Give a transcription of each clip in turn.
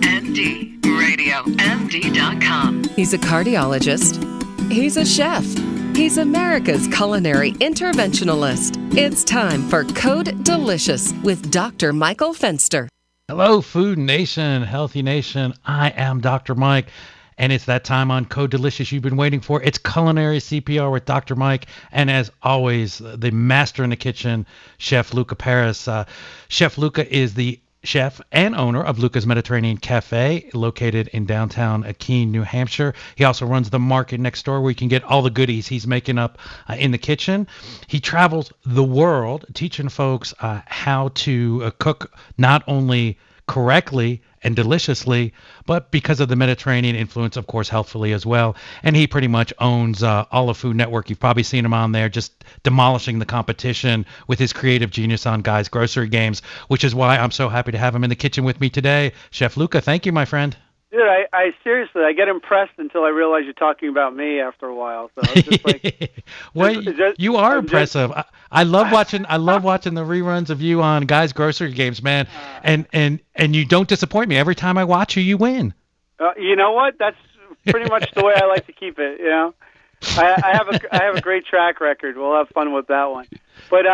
MD. He's a cardiologist. He's a chef. He's America's culinary interventionalist. It's time for Code Delicious with Dr. Michael Fenster. Hello, Food Nation, Healthy Nation. I am Dr. Mike, and it's that time on Code Delicious you've been waiting for. It's Culinary CPR with Dr. Mike, and as always, the master in the kitchen, Chef Luca Paris. Chef Luca is the chef and owner of Luca's Mediterranean Cafe, located in downtown Keene, New Hampshire. He also runs the market next door where you can get all the goodies he's making up in the kitchen. He travels the world teaching folks how to cook not only correctly and deliciously, but because of the Mediterranean influence, of course, healthfully as well. And he pretty much owns all of Food Network. You've probably seen him on there just demolishing the competition with his creative genius on Guys Grocery Games, which is why I'm so happy to have him in the kitchen with me today. Chef Luca, thank you, my friend. Dude, I seriously, I get impressed until I realize you're talking about me after a while. So it's just like, well, you are impressive. I love watching. I love watching the reruns of you on Guys Grocery Games, man. And you don't disappoint me. Every time I watch you, you win. You know what? That's pretty much the way I like to keep it. You know, I have a great track record. We'll have fun with that one. But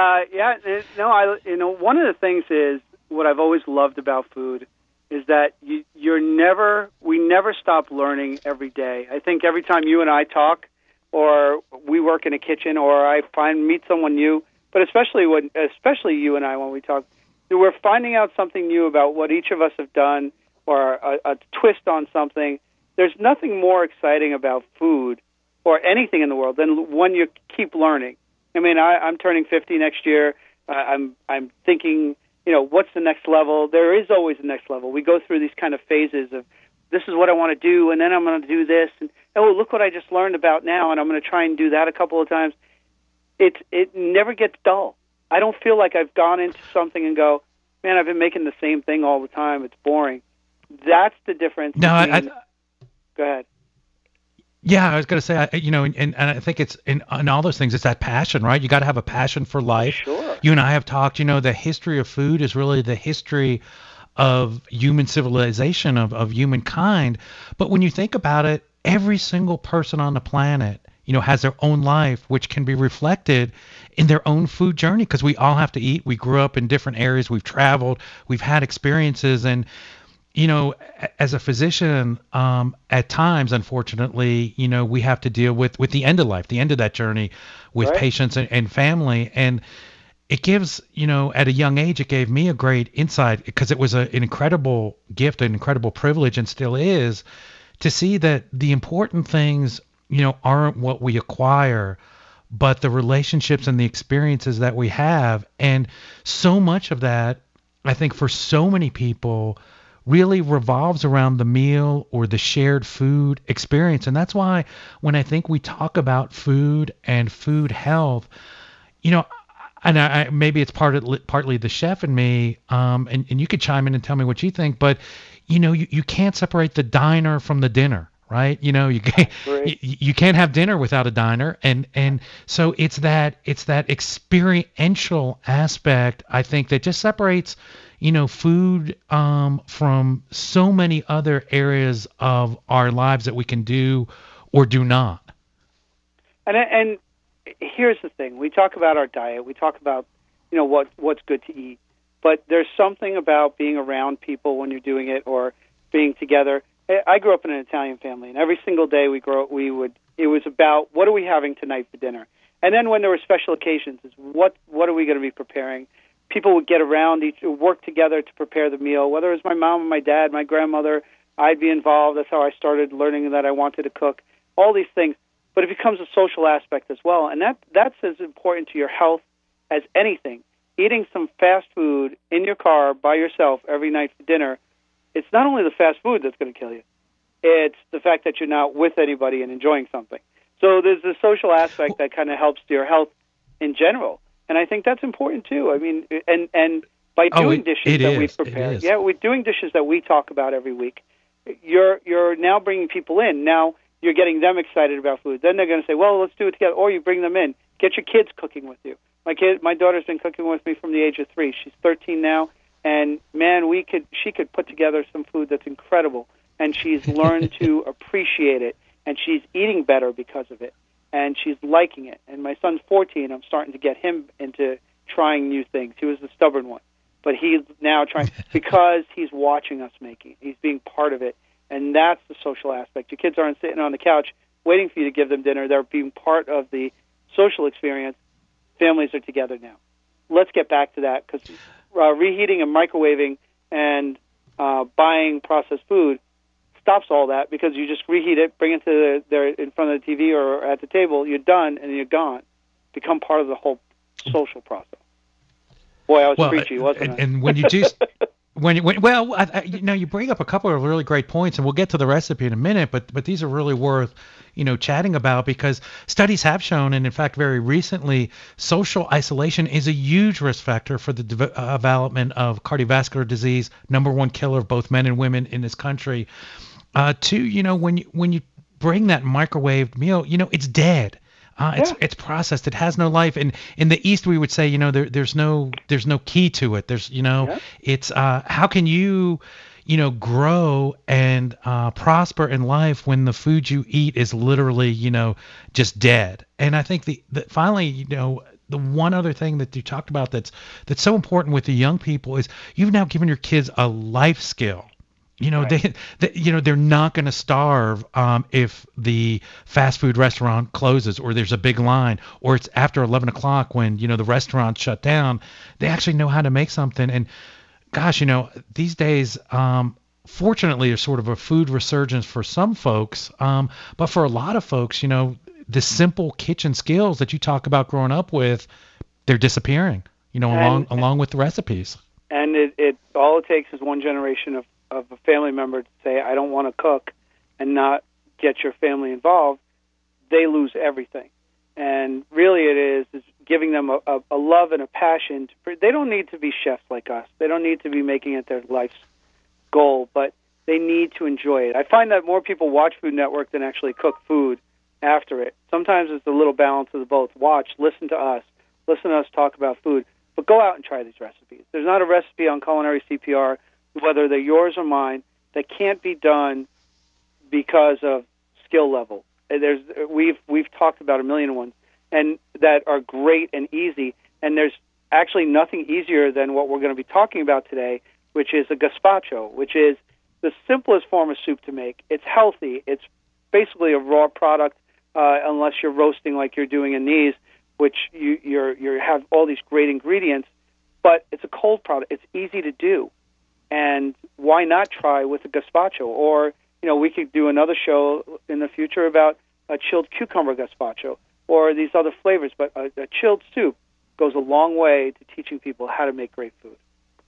one of the things is what I've always loved about food is that we never stop learning every day. I think every time you and I talk, or we work in a kitchen, or I meet someone new, but especially you and I when we talk, we're finding out something new about what each of us have done, or a twist on something. There's nothing more exciting about food or anything in the world than when you keep learning. I mean, I'm turning 50 next year. I'm thinking, what's the next level? There is always a next level. We go through these kind of phases of, this is what I want to do, and then I'm going to do this, and oh, look what I just learned about now, and I'm going to try and do that a couple of times. It never gets dull. I don't feel like I've gone into something and go, man, I've been making the same thing all the time. It's boring. That's the difference. No, Go ahead. Yeah, I was going to say, and I think it's in all those things, it's that passion, right? You got to have a passion for life. Sure. You and I have talked, the history of food is really the history of human civilization, of humankind. But when you think about it, every single person on the planet, has their own life, which can be reflected in their own food journey, because we all have to eat. We grew up in different areas. We've traveled. We've had experiences. And as a physician, at times, unfortunately, we have to deal with the end of life, the end of that journey with patients and family. And it gives, at a young age, it gave me a great insight, because it was an incredible gift, an incredible privilege, and still is, to see that the important things, aren't what we acquire, but the relationships and the experiences that we have. And so much of that, I think, for so many people, really revolves around the meal or the shared food experience. And that's why when I think we talk about food and food health, and maybe it's partly the chef in me, and you could chime in and tell me what you think, but you can't separate the diner from the dinner, right? You can't have dinner without a diner, and so it's that experiential aspect, I think, that just separates food from so many other areas of our lives that we can do or do not. And here's the thing: we talk about our diet, we talk about what's good to eat, but there's something about being around people when you're doing it, or being together. I grew up in an Italian family, and every single day it was about, what are we having tonight for dinner? And then when there were special occasions, is what are we going to be preparing? People would get around, work together to prepare the meal, whether it was my mom, my dad, my grandmother. I'd be involved. That's how I started learning that I wanted to cook, all these things. But it becomes a social aspect as well, and that's as important to your health as anything. Eating some fast food in your car by yourself every night for dinner, it's not only the fast food that's going to kill you. It's the fact that you're not with anybody and enjoying something. So there's the social aspect that kind of helps your health in general. And I think that's important too. I mean, and by doing dishes that we prepare, we're doing dishes that we talk about every week. You're now bringing people in. Now you're getting them excited about food. Then they're going to say, well, let's do it together. Or you bring them in. Get your kids cooking with you. My daughter's been cooking with me from the age of 3. She's 13 now. And man, she could put together some food that's incredible, and she's learned to appreciate it, and she's eating better because of it, and she's liking it. And my son's 14. I'm starting to get him into trying new things. He was the stubborn one, but he's now trying because he's watching us making it. He's being part of it, and that's the social aspect. Your kids aren't sitting on the couch waiting for you to give them dinner. They're being part of the social experience. Families are together now. Let's get back to that, because reheating and microwaving and buying processed food stops all that, because you just reheat it, bring it to in front of the TV or at the table, you're done, and you're gone. Become part of the whole social process. Boy, I was preachy, wasn't I? And when you do... you bring up a couple of really great points, and we'll get to the recipe in a minute, but these are really worth, chatting about, because studies have shown, and in fact, very recently, social isolation is a huge risk factor for the development of cardiovascular disease, number one killer of both men and women in this country. Two, when you bring that microwaved meal, it's dead. It's processed. It has no life. And in the East, we would say, there's no key to it. There's, it's how can you, grow and prosper in life when the food you eat is literally, just dead. And I think finally, the one other thing that you talked about that's so important with the young people is you've now given your kids a life skill. Right. They're not going to starve if the fast food restaurant closes or there's a big line or it's after 11 o'clock when, the restaurant shut down. They actually know how to make something. And gosh, these days, fortunately, there's sort of a food resurgence for some folks. But for a lot of folks, the simple kitchen skills that you talk about growing up with, they're disappearing, along with the recipes. And it all it takes is one generation of a family member to say, I don't want to cook, and not get your family involved. They lose everything. And really it is giving them a love and a passion. They don't need to be chefs like us. They don't need to be making it their life's goal, but they need to enjoy it. I find that more people watch Food Network than actually cook food after it. Sometimes it's a little balance of the both. Watch, listen to us talk about food, but go out and try these recipes. There's not a recipe on Culinary CPR, whether they're yours or mine, that can't be done because of skill level. We've talked about a million ones, and that are great and easy. And there's actually nothing easier than what we're going to be talking about today, which is a gazpacho, which is the simplest form of soup to make. It's healthy. It's basically a raw product, unless you're roasting like you're doing in these, which you have all these great ingredients. But it's a cold product. It's easy to do. And why not try with a gazpacho? Or, we could do another show in the future about a chilled cucumber gazpacho or these other flavors. But a chilled soup goes a long way to teaching people how to make great food.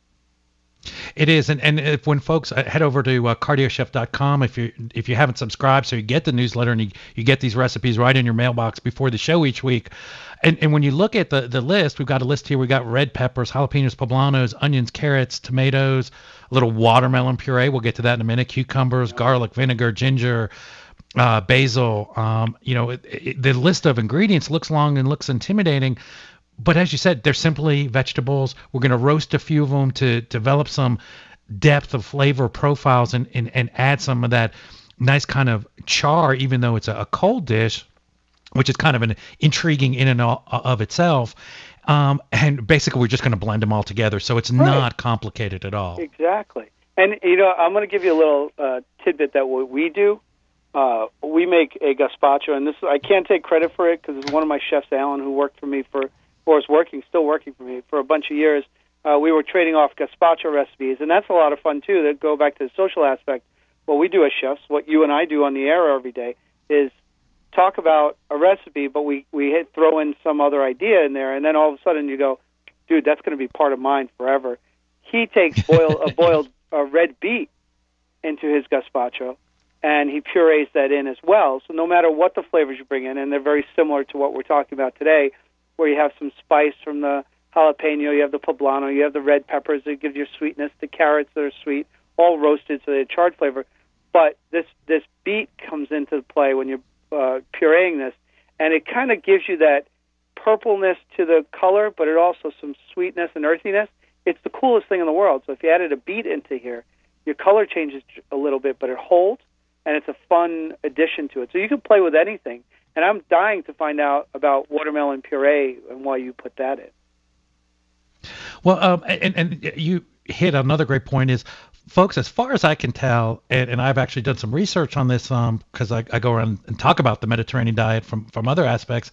It is, and if when folks head over to cardiochef.com, if you haven't subscribed, so you get the newsletter and you get these recipes right in your mailbox before the show each week. And when you look at the list, we've got a list here. We've got red peppers, jalapenos, poblanos, onions, carrots, tomatoes, a little watermelon puree. We'll get to that in a minute. Cucumbers, garlic, vinegar, ginger, basil. The list of ingredients looks long and looks intimidating. But as you said, they're simply vegetables. We're going to roast a few of them to develop some depth of flavor profiles and add some of that nice kind of char, even though it's a cold dish, which is kind of an intriguing in and of itself. And basically, we're just going to blend them all together. So it's not complicated at all. Exactly. And, I'm going to give you a little tidbit that what we do. We make a gazpacho, and I can't take credit for it because it's one of my chefs, Alan, who worked for me still working for me for a bunch of years. We were trading off gazpacho recipes, and that's a lot of fun, too, that go back to the social aspect. What we do as chefs, what you and I do on the air every day, is talk about a recipe, but we throw in some other idea in there, and then all of a sudden you go, dude, that's going to be part of mine forever. He takes a boiled red beet into his gazpacho, and he purees that in as well. So no matter what the flavors you bring in, and they're very similar to what we're talking about today, where you have some spice from the jalapeno, you have the poblano, you have the red peppers that give you sweetness, the carrots that are sweet, all roasted so they have charred flavor. But this beet comes into play when you're pureeing this, and it kind of gives you that purpleness to the color, but it also some sweetness and earthiness. it's the coolest thing in the world. So if you added a beet into here, your color changes a little bit, but it holds, and it's a fun addition to it. So you can play with anything. And I'm dying to find out about watermelon puree and why you put that in. Well, and you hit another great point is, folks, as far as I can tell, and I've actually done some research on this because I go around and talk about the Mediterranean diet from other aspects,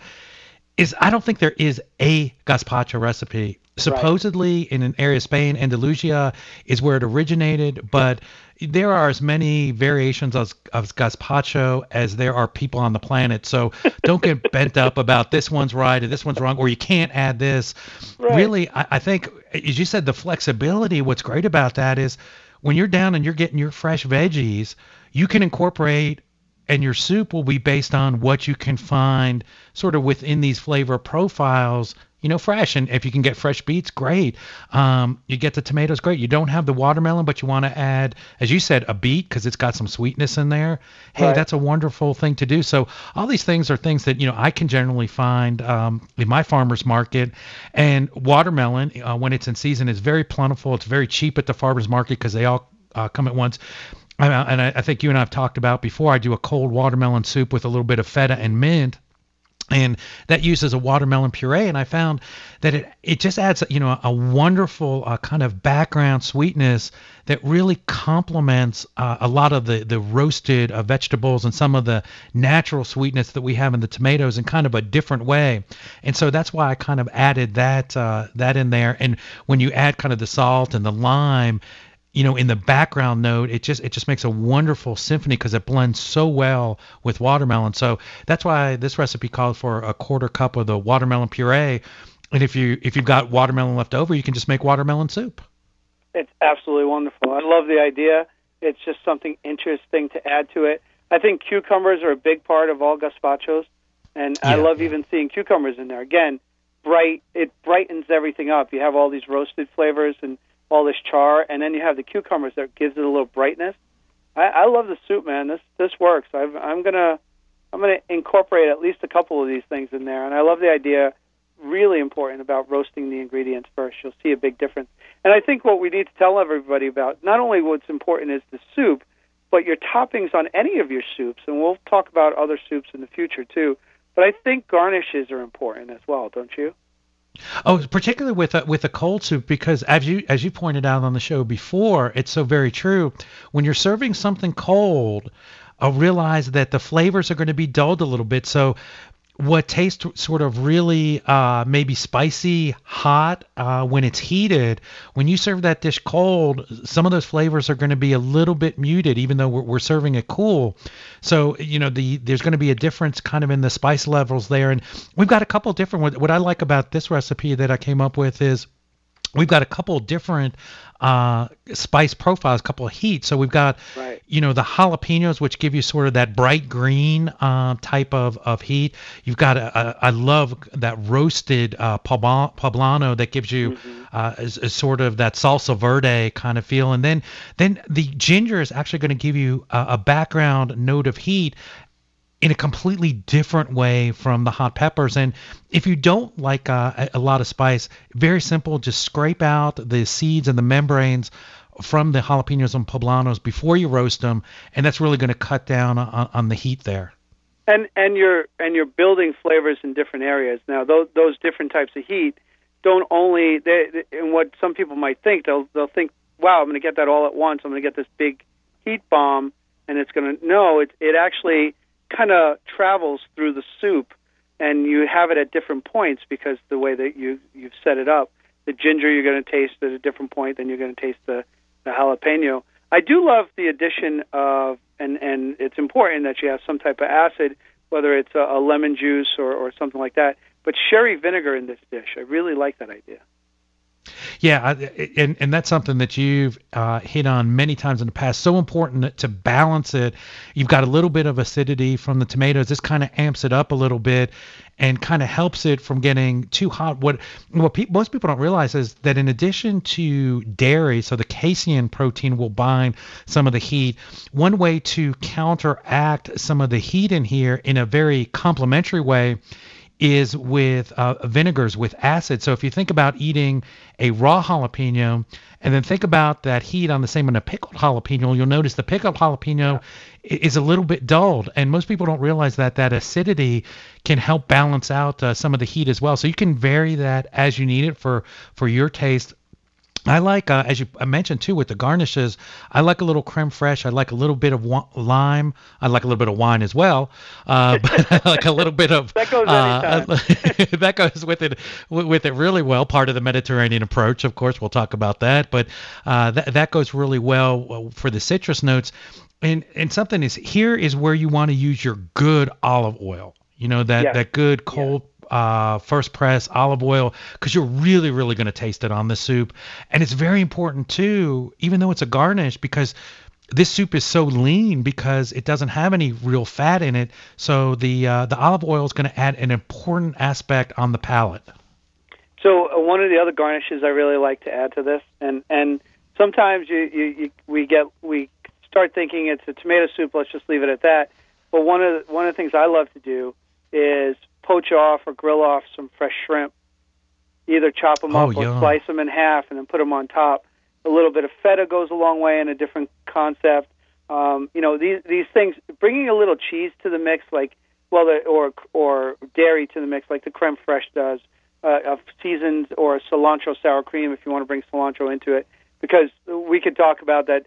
is I don't think there is a gazpacho recipe. Supposedly in an area of Spain, Andalusia is where it originated, but there are as many variations of gazpacho as there are people on the planet. So don't get bent up about this one's right or this one's wrong, or you can't add this. Right. Really, I think, as you said, the flexibility, what's great about that is when you're down and you're getting your fresh veggies, you can incorporate, and your soup will be based on what you can find sort of within these flavor profiles, fresh. And if you can get fresh beets, great. You get the tomatoes, great. You don't have the watermelon, but you want to add, as you said, a beet because it's got some sweetness in there. Hey, right. That's a wonderful thing to do. So all these things are things that, I can generally find in my farmer's market. And watermelon, when it's in season, is very plentiful. It's very cheap at the farmer's market because they all come at once. And I think you and I have talked about before, I do a cold watermelon soup with a little bit of feta and mint. And that uses a watermelon puree, and I found that it just adds, a wonderful kind of background sweetness that really complements a lot of the roasted vegetables and some of the natural sweetness that we have in the tomatoes in kind of a different way. And so that's why I kind of added that in there. And when you add kind of the salt and the lime, in the background note, it just makes a wonderful symphony because it blends so well with watermelon. So that's why this recipe calls for a quarter cup of the watermelon puree. And if you've got watermelon left over, you can just make watermelon soup. It's absolutely wonderful. I love the idea. It's just something interesting to add to it. I think cucumbers are a big part of all gazpachos, and I love even seeing cucumbers in there. Again, it brightens everything up. You have all these roasted flavors and all this char, and then you have the cucumbers that gives it a little brightness. I love the soup, man. This works. I'm gonna incorporate at least a couple of these things in there, and I love the idea. Really important about roasting the ingredients first. You'll see a big difference. And I think what we need to tell everybody about, not only what's important is the soup, but your toppings on any of your soups. And we'll talk about other soups in the future too. But I think garnishes are important as well, don't you? Oh, particularly with a cold soup, because as you pointed out on the show before, it's so very true. When you're serving something cold, realize that the flavors are going to be dulled a little bit. So what tastes sort of really maybe spicy, hot when it's heated, when you serve that dish cold, some of those flavors are going to be a little bit muted, even though we're serving it cool. So, there's going to be a difference kind of in the spice levels there. And we've got a couple different, what I like about this recipe that I came up with is we've got a couple different spice profiles, a couple of heats. So we've got, the jalapenos, which give you sort of that bright green type of heat. You've got, I love that roasted poblano that gives you a sort of that salsa verde kind of feel. And then the ginger is actually going to give you a background note of heat in a completely different way from the hot peppers. And if you don't like a lot of spice, very simple, just scrape out the seeds and the membranes from the jalapenos and poblanos before you roast them, and that's really going to cut down on the heat there. And you're building flavors in different areas. Now, those different types of heat don't only, and what some people might think, they'll think, wow, I'm going to get that all at once. I'm going to get this big heat bomb, and it's going to, no, it actually kind of travels through the soup, and you have it at different points because the way that you've set it up. The ginger you're going to taste at a different point than you're going to taste the jalapeno. I do love the addition of, and it's important that you have some type of acid, whether it's a lemon juice or something like that, but sherry vinegar in this dish. I really like that idea. Yeah, and that's something that you've hit on many times in the past. So important to balance it. You've got a little bit of acidity from the tomatoes. This kind of amps it up a little bit and kind of helps it from getting too hot. What most people don't realize is that in addition to dairy, so the casein protein will bind some of the heat. One way to counteract some of the heat in here in a very complementary way is with vinegars with acid. So if you think about eating a raw jalapeno and then think about that heat on the same on a pickled jalapeno, you'll notice the pickled jalapeno is a little bit dulled. And most people don't realize that acidity can help balance out some of the heat as well. So you can vary that as you need it for your taste. I like, as you mentioned too, with the garnishes, I like a little creme fraiche. I like a little bit of lime. I like a little bit of wine as well. But I like a little bit of that goes anytime. that goes with it really well. Part of the Mediterranean approach, of course. We'll talk about that, but that goes really well for the citrus notes. And something is here is where you want to use your good olive oil. You know, that good cold. First press olive oil, because you're really going to taste it on the soup. And it's very important too, even though it's a garnish, because this soup is so lean because it doesn't have any real fat in it. So the olive oil is going to add an important aspect on the palate. So one of the other garnishes I really like to add to this, and sometimes we start thinking it's a tomato soup, let's just leave it at that. But one of the things I love to do is poach off or grill off some fresh shrimp. Either chop them up or slice them in half and then put them on top. A little bit of feta goes a long way in a different concept. These things, bringing a little cheese to the mix, or dairy to the mix, like the creme fraiche does, of seasoned or cilantro sour cream if you want to bring cilantro into it, because we could talk about that.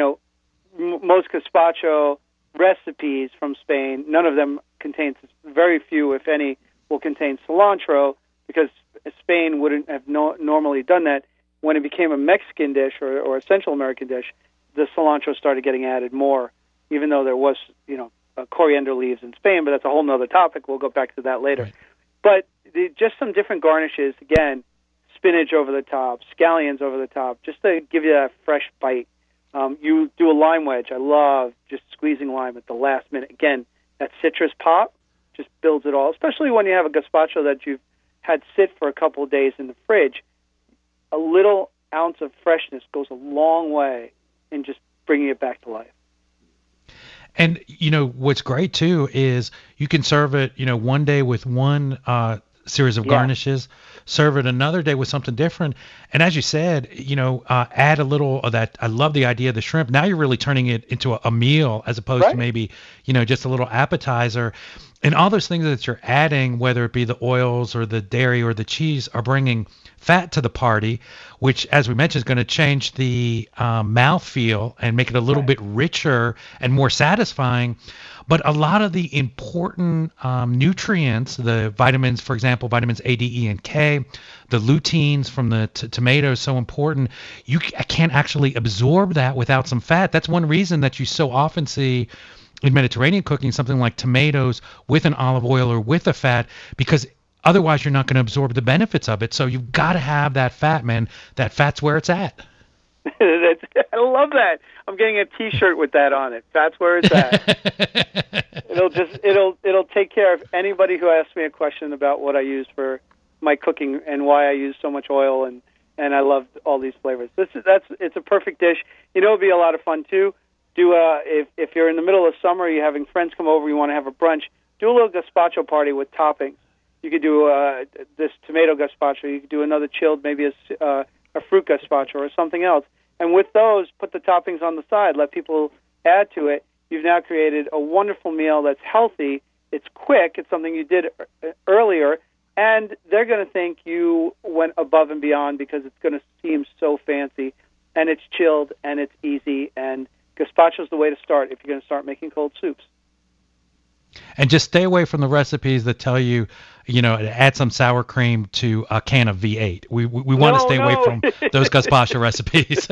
Most gazpacho recipes from Spain, none of them contains, very few, if any, will contain cilantro, because Spain wouldn't have normally done that. When it became a Mexican dish or a Central American dish, the cilantro started getting added more, even though there was, coriander leaves in Spain, but that's a whole nother topic. We'll go back to that later. Right. But just some different garnishes, again, spinach over the top, scallions over the top, just to give you that fresh bite. You do a lime wedge. I love just squeezing lime at the last minute. Again, that citrus pop just builds it all, especially when you have a gazpacho that you've had sit for a couple of days in the fridge. A little ounce of freshness goes a long way in just bringing it back to life. And, what's great, too, is you can serve it, one day with one series of garnishes, serve it another day with something different. And as you said, add a little of that. I love the idea of the shrimp. Now you're really turning it into a meal as opposed to maybe, just a little appetizer. And all those things that you're adding, whether it be the oils or the dairy or the cheese, are bringing fat to the party, which, as we mentioned, is going to change the mouthfeel and make it a little bit richer and more satisfying. But a lot of the important nutrients, the vitamins, for example, vitamins A, D, E, and K, the luteins from the tomatoes, so important. You can't actually absorb that without some fat. That's one reason that you so often see in Mediterranean cooking something like tomatoes with an olive oil or with a fat, because otherwise you're not going to absorb the benefits of it. So you've got to have that fat, man. That fat's where it's at. I love that. I'm getting a T-shirt with that on it. That's where it's at. It'll take care of anybody who asks me a question about what I use for my cooking and why I use so much oil, and I love all these flavors. It's a perfect dish. It'd be a lot of fun too. If you're in the middle of summer, you're having friends come over, you want to have a brunch, do a little gazpacho party with toppings. You could do this tomato gazpacho. You could do another chilled, maybe a fruit gazpacho or something else. And with those, put the toppings on the side. Let people add to it. You've now created a wonderful meal that's healthy. It's quick. It's something you did earlier. And they're going to think you went above and beyond because it's going to seem so fancy. And it's chilled, and it's easy. And gazpacho is the way to start if you're going to start making cold soups. And just stay away from the recipes that tell you, add some sour cream to a can of V8. We want to stay away from those gazpacho recipes.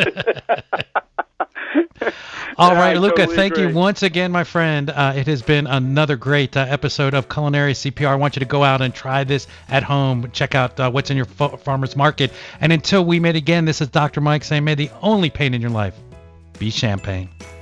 All right, Luca, totally thank you once again, my friend. It has been another great episode of Culinary CPR. I want you to go out and try this at home. Check out what's in your farmer's market. And until we meet again, this is Dr. Mike saying, may the only pain in your life be champagne.